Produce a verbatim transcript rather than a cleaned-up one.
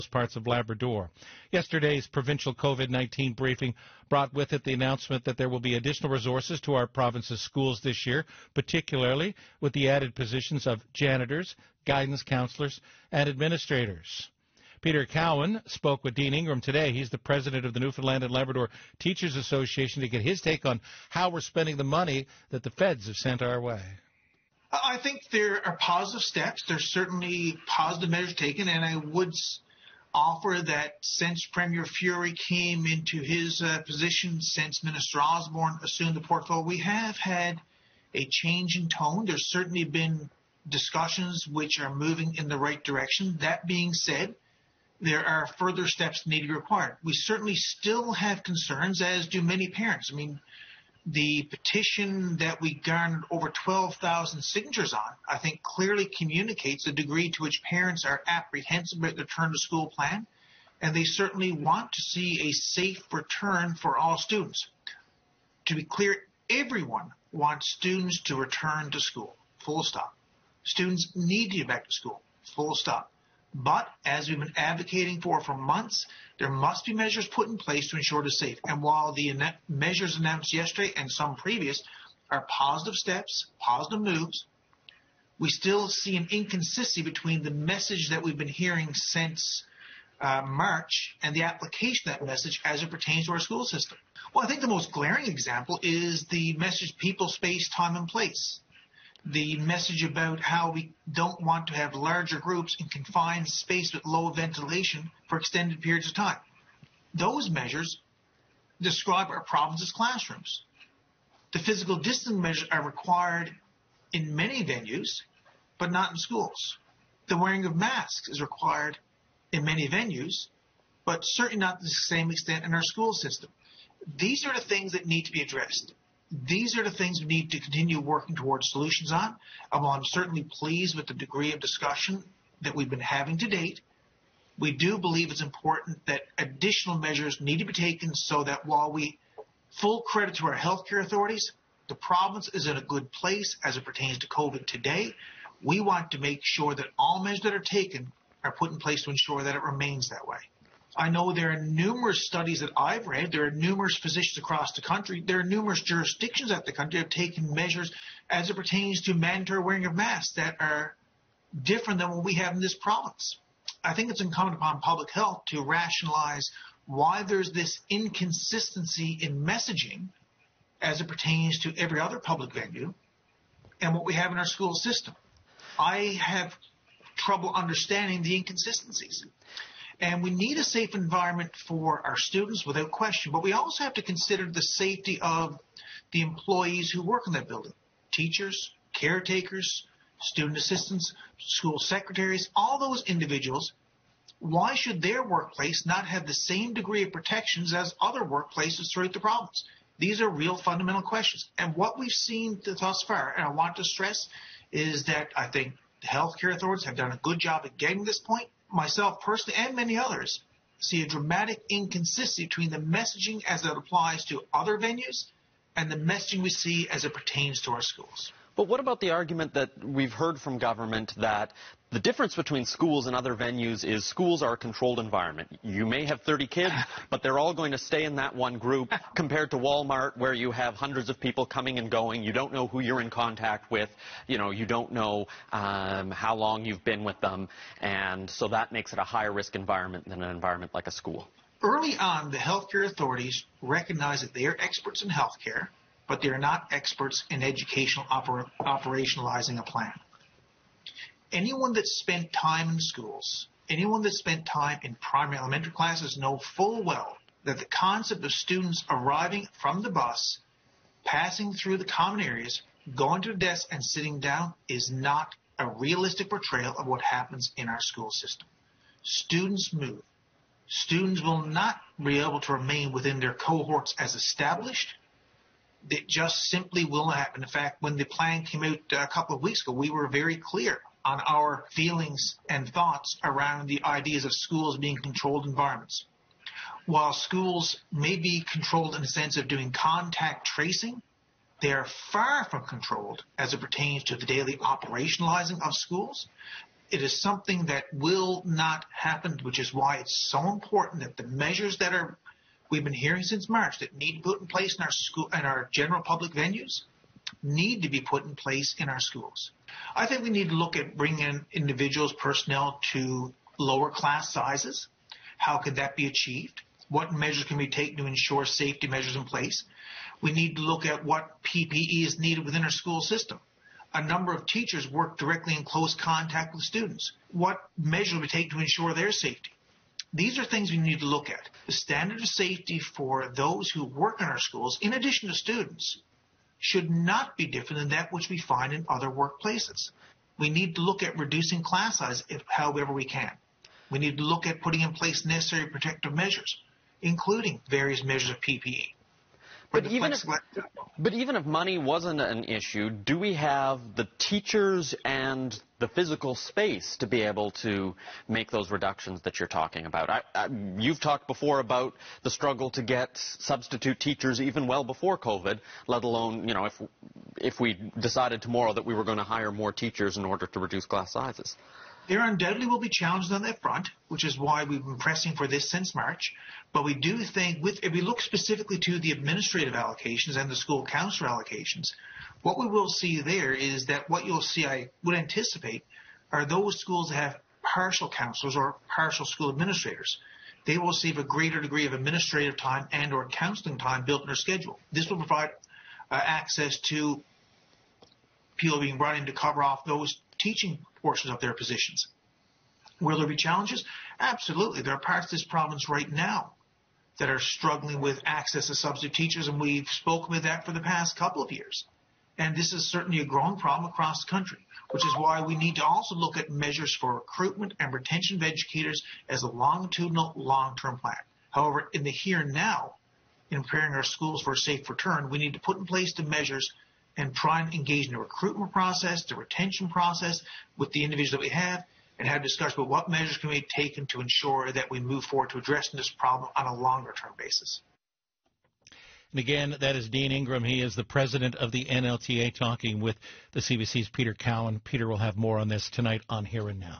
parts of Labrador. Yesterday's provincial COVID nineteen briefing brought with it the announcement that there will be additional resources to our province's schools this year, particularly with the added positions of janitors, guidance counselors, and administrators. Peter Cowan spoke with Dean Ingram today. He's the president of the Newfoundland and Labrador Teachers Association to get his take on how we're spending the money that the feds have sent our way. I think there are positive steps. There's certainly positive measures taken, and I would offer that since Premier Furey came into his uh, position, since Minister Osborne assumed the portfolio, we have had a change in tone. There's certainly been discussions which are moving in the right direction. That being said, there are further steps needed to be required. We certainly still have concerns, as do many parents. I mean, the petition that we garnered over twelve thousand signatures on, I think clearly communicates the degree to which parents are apprehensive about the return to school plan, and they certainly want to see a safe return for all students. To be clear, everyone wants students to return to school, full stop. Students need to get back to school, full stop. But as we've been advocating for for months, there must be measures put in place to ensure it is safe. And while the measures announced yesterday and some previous are positive steps, positive moves, we still see an inconsistency between the message that we've been hearing since uh, March and the application of that message as it pertains to our school system. Well, I think the most glaring example is the message people, space, time, and place. The message about how we don't want to have larger groups in confined space with low ventilation for extended periods of time. Those measures describe our province's classrooms. The physical distancing measures are required in many venues, but not in schools. The wearing of masks is required in many venues, but certainly not to the same extent in our school system. These are the things that need to be addressed. These are the things we need to continue working towards solutions on. While I'm certainly pleased with the degree of discussion that we've been having to date, we do believe it's important that additional measures need to be taken so that while we full credit to our healthcare authorities, the province is in a good place as it pertains to COVID today. We want to make sure that all measures that are taken are put in place to ensure that it remains that way. I know there are numerous studies that I've read. There are numerous physicians across the country. There are numerous jurisdictions at the country that have taken measures as it pertains to mandatory wearing of masks that are different than what we have in this province. I think it's incumbent upon public health to rationalize why there's this inconsistency in messaging as it pertains to every other public venue and what we have in our school system. I have trouble understanding the inconsistencies. And we need a safe environment for our students without question, but we also have to consider the safety of the employees who work in that building. Teachers, caretakers, student assistants, school secretaries, all those individuals. Why should their workplace not have the same degree of protections as other workplaces throughout the province? These are real fundamental questions. And what we've seen thus far, and I want to stress, is that I think the healthcare authorities have done a good job at getting to this point. Myself personally and many others see a dramatic inconsistency between the messaging as it applies to other venues and the messaging we see as it pertains to our schools. But what about the argument that we've heard from government that the difference between schools and other venues is schools are a controlled environment? You may have thirty kids, but they're all going to stay in that one group, compared to Walmart where you have hundreds of people coming and going. You don't know who you're in contact with. You know, you don't know um, how long you've been with them. And so that makes it a higher risk environment than an environment like a school. Early on, the healthcare authorities recognize that they are experts in healthcare, but they are not experts in educational oper operationalizing a plan. Anyone that spent time in schools, anyone that spent time in primary elementary classes know full well that the concept of students arriving from the bus, passing through the common areas, going to the desk and sitting down is not a realistic portrayal of what happens in our school system. Students move. Students will not be able to remain within their cohorts as established. It just simply will not happen. In fact, when the plan came out a couple of weeks ago, we were very clear on our feelings and thoughts around the ideas of schools being controlled environments. While schools may be controlled in the sense of doing contact tracing, they are far from controlled as it pertains to the daily operationalizing of schools. It is something that will not happen, which is why it's so important that the measures that are we've been hearing since March that need to be put in place in our school and our general public venues need to be put in place in our schools. I think we need to look at bringing in individuals, personnel to lower class sizes. How could that be achieved? What measures can be taken to ensure safety measures in place? We need to look at what P P E is needed within our school system. A number of teachers work directly in close contact with students. What measures will we take to ensure their safety? These are things we need to look at. The standard of safety for those who work in our schools, in addition to students, should not be different than that which we find in other workplaces. We need to look at reducing class size if, however we can. We need to look at putting in place necessary protective measures, including various measures of P P E. But even, if, but even if money wasn't an issue, do we have the teachers and the physical space to be able to make those reductions that you're talking about? I, I, you've talked before about the struggle to get substitute teachers even well before COVID, let alone, you know, if, if we decided tomorrow that we were going to hire more teachers in order to reduce class sizes. There undoubtedly will be challenges on that front, which is why we've been pressing for this since March. But we do think, with, if we look specifically to the administrative allocations and the school counselor allocations, what we will see there is that what you'll see, I would anticipate, are those schools that have partial counselors or partial school administrators. They will receive a greater degree of administrative time and or counseling time built in their schedule. This will provide uh, access to people being brought in to cover off those teaching portions of their positions. Will there be challenges? Absolutely. There are parts of this province right now that are struggling with access to substitute teachers, and we've spoken with that for the past couple of years. And this is certainly a growing problem across the country, which is why we need to also look at measures for recruitment and retention of educators as a longitudinal, long-term plan. However, in the here and now, in preparing our schools for a safe return, we need to put in place the measures and try and engage in the recruitment process, the retention process with the individuals that we have, and have discussions about what measures can be taken to ensure that we move forward to addressing this problem on a longer-term basis. And again, that is Dean Ingram. He is the president of the N L T A, talking with the C B C's Peter Cowan. Peter will have more on this tonight on Here and Now.